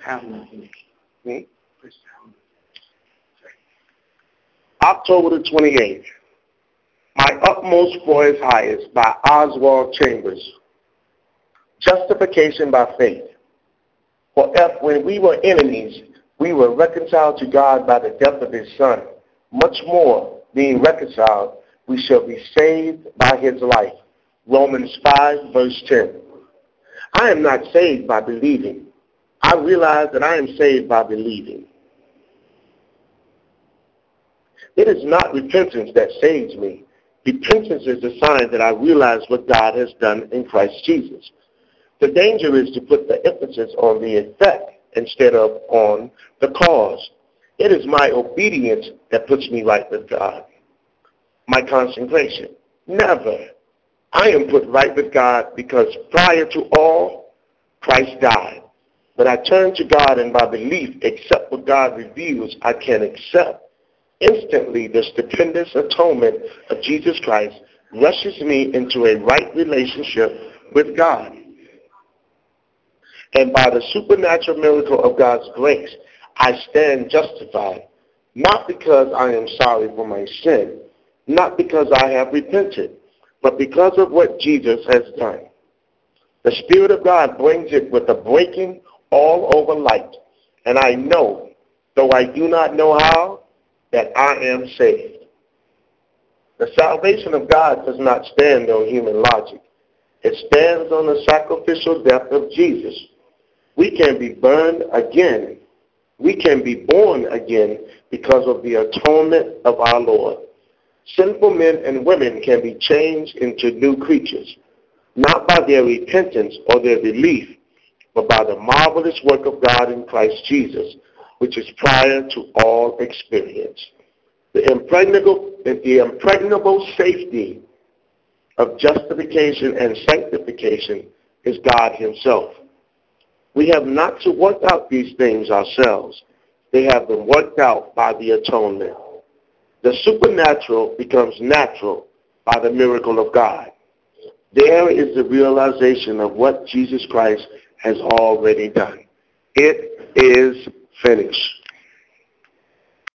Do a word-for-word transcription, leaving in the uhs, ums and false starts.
Hmm? October the twenty-eighth. My Utmost for His Highest by Oswald Chambers. Justification by faith. For if when we were enemies, we were reconciled to God by the death of His Son, much more, being reconciled, we shall be saved by His life. Romans five, verse ten. I am not saved by believing. I realize that I am saved by believing. It is not repentance that saves me. Repentance is the sign that I realize what God has done in Christ Jesus. The danger is to put the emphasis on the effect instead of on the cause. It is my obedience that puts me right with God. My consecration. Never. I am put right with God because prior to all, Christ died. But I turn to God and by belief accept what God reveals I can accept. Instantly, the stupendous atonement of Jesus Christ rushes me into a right relationship with God. And by the supernatural miracle of God's grace, I stand justified, not because I am sorry for my sin, not because I have repented, but because of what Jesus has done. The Spirit of God brings it with a breaking all over light, and I know, though I do not know how, that I am saved. The salvation of God does not stand on human logic. It stands on the sacrificial death of Jesus. We can be burned again. We can be born again because of the atonement of our Lord. Sinful men and women can be changed into new creatures, not by their repentance or their belief, but by the marvelous work of God in Christ Jesus, which is prior to all experience. The impregnable, the impregnable safety of justification and sanctification is God Himself. We have not to work out these things ourselves. They have been worked out by the atonement. The supernatural becomes natural by the miracle of God. There is the realization of what Jesus Christ has already done. It is finished.